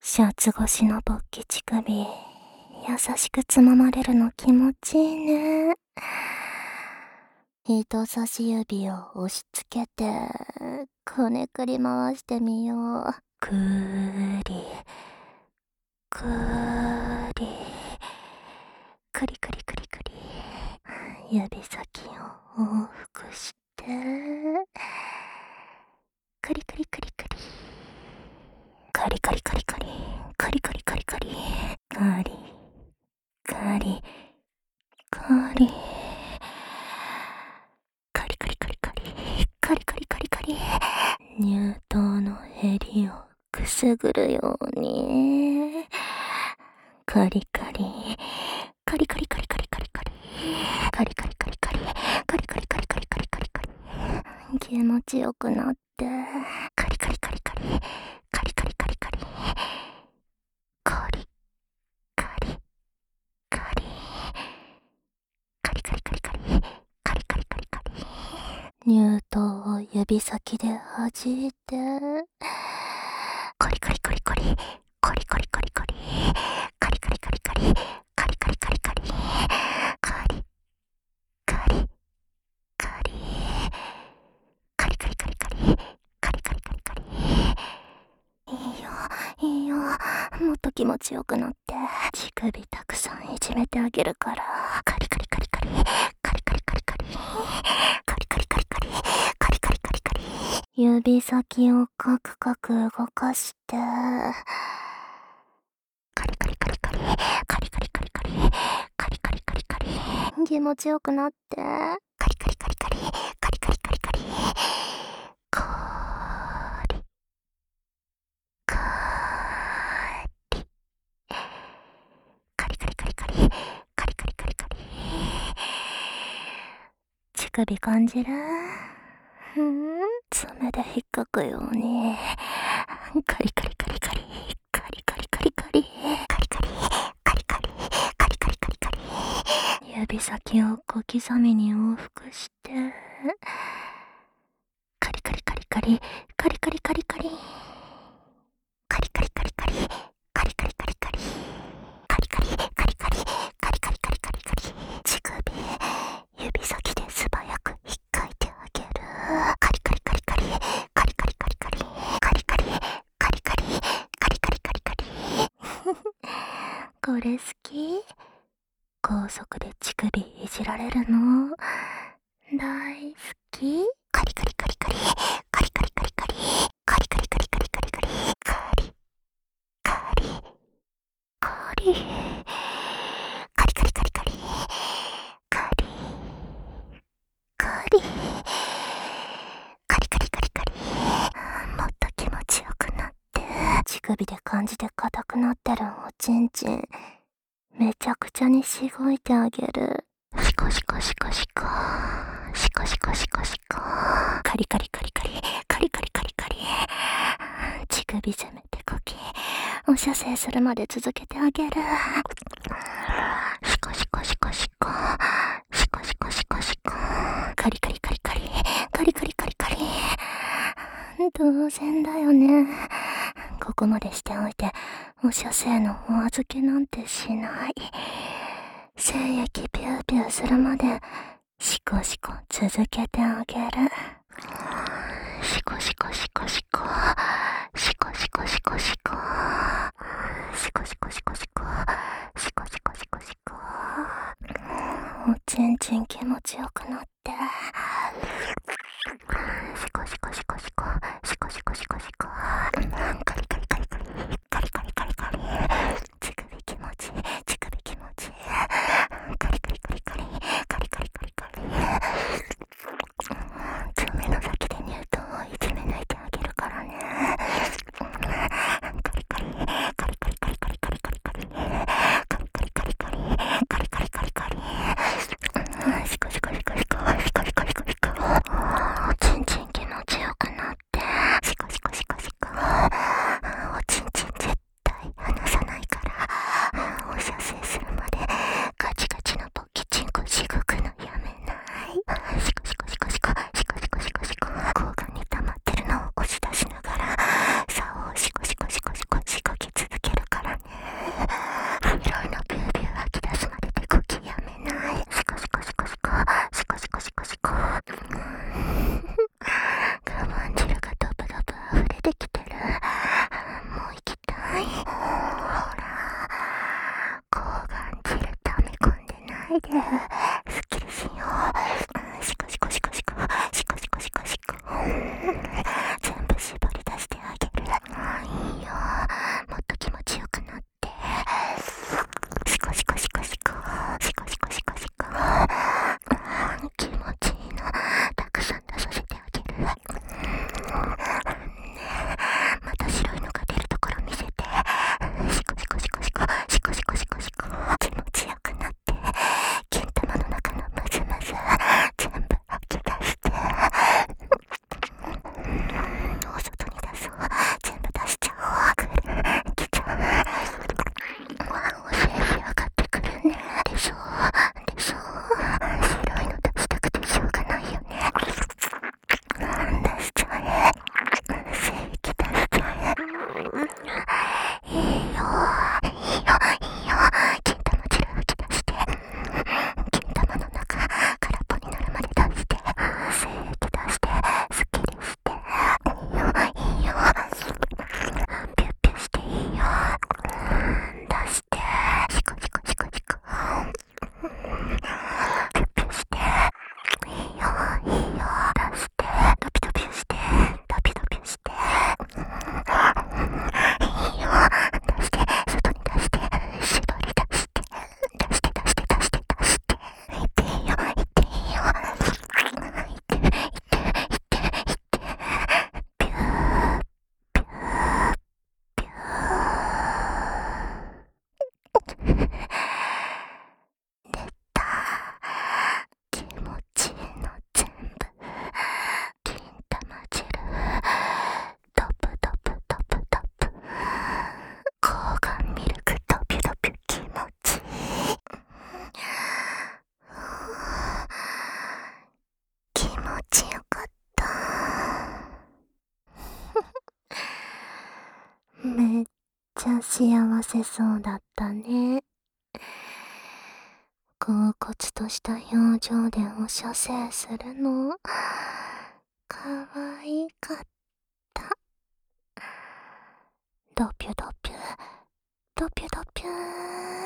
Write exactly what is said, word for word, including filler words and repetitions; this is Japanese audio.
シャツ越しの勃起乳首、優しくつままれるの気持ちいいね。人差し指を押し付けて、こねくり回してみよう。くーり、くーり、くりくりくりくり。指先を往復して、くりくりくりくり。カリカリカリカリ、カリカリカリカリ、カリ、カリ、カリ、カリカリカリカリ、カリカリカリカリ、乳頭のへりをくすぐるように、カリカリ、カリカリカリカリカリカリ、カリカリカリカリ、カリカリカリカリカリカリカリ、気持ちよくなって、カリカリカリカリ、カリカリカリカリ、カリカリカリ、カリカリカリカリ、カリカリカリカリ、乳頭を指先で弾いて、カリカリカリカリ、カリカリカリカリ、カリカリカリカリ、カリカリカリカリ、カリカリカリ、カリカリカリカリ、カリカリカリカリ。いいよ、いいよ。もっと気持ちよくなって。乳首たくさんいじめてあげるから。カリカリカリカリ、カリカリカリカリ、カリカリカリカリ、カリカリカリカリ。指先をカクカク動かして。カリカリカリカリ、カリカリカリカリ、カリカリカリカリ。気持ちよくなって。カリカリカリカリ、カリカリカリカリ。カリカリカリカリカリカリ、カリカリカリカリ。乳首感じる？ふん、爪で引っかくように。カリカリカリカリ、カリカリカリカリ、カリカリ、カリカリ、カリカリカリカリ。指先を小刻みに往復して、カリカリカリカリ、カリカリカリカリ。カリカリカリカリ、カリカリカリカリ、カリカリカリカリ、カリカリカリカリカリ。乳首、指先で素早く引っかいてあげる。カリカリカリカリ、カリカリカリカリ、カリカリカリカリ、カリカリカリカリ。これ好き？高速で乳首いじられるの大好き？カリカリカリカリ、カリカリカリカリ、カリカリカリカリカリカリ、カリカリカリ、カリカリカリカリ、カリカリカリカリカリカリ。もっと気持ちよくなって、乳首で感じて硬くなってるおちんちんめちゃくちゃにしごいてあげる。シコシコシコシコ、シコシコシコシコ、カリカリカリカリ、カリカリカリカリ。乳首攻めてこき、お射精するまで続けてあげる。シコシコシコシコ、シコシコシコシコ、カリカリカリカリ、カリカリカリカリ。当然だよね。ここまでしておいて、お射精のお預けなんてしない。精液ピューピューするまで、シコシコ続けてあげる。シコシコシコシコ、シコシコシコシコ、シコシコシコシコ、シコシコシコシコ。おちんちん気持ちよくなって。シコシコシコシコ、シコシコシコシコ。カリカリカリカリ、カリカリカリカリ。乳首気持ちいい、乳首気持ちいい。カリカリカリカリ、カリカリカリカリ。爪の先で乳頭をいじめ抜いてあげるからね。カリカリ、 ないで。すっきりしよう。シコシコシコシコ、シコシコシコシコ。全部絞り出してあげる。いいよ。もっと気持ちよくなって。シコシコシコシコ、シコシコシコシコ。気持ちいいの。たくさん出させてあげる。ねえ、また白いのが出るところ見せて。シコシコシコシコ、シコシコシコシコ。気持ちよくなって。金玉の中のムズムズ全部吐き出して。お外に出そう。全部出しちゃおう。くる来ちゃう。わあ、おせえし上がってくるね。でしょでしょ。白いの出したくてしょうがないよね。出しちゃえ。精液出しちゃえ。いいよいいよいいよ。金玉汁吹き出して。金玉の中空っぽになるまで出して。精液出してすっきりして。いいよいいよ。ピュッピュしていいよ。出してシコシコシコシコ。ピュッピュしていいよいいよ。出してドピドピしてドピドピして。いいよ。出して外に出して絞り出して出して出して出して出していっていいよいっていいよ。いっていっていっていってピューピューピュー。出た。気持ちいいの全部。金玉汁ドプドプドプドプ。抗がんミルクドピュドピュ気持ちいい。気持ちよかった。めっちゃ幸せそうだったね。恍惚とした表情でお射精するのかわいかった。ドピュドピュドピュドピュー。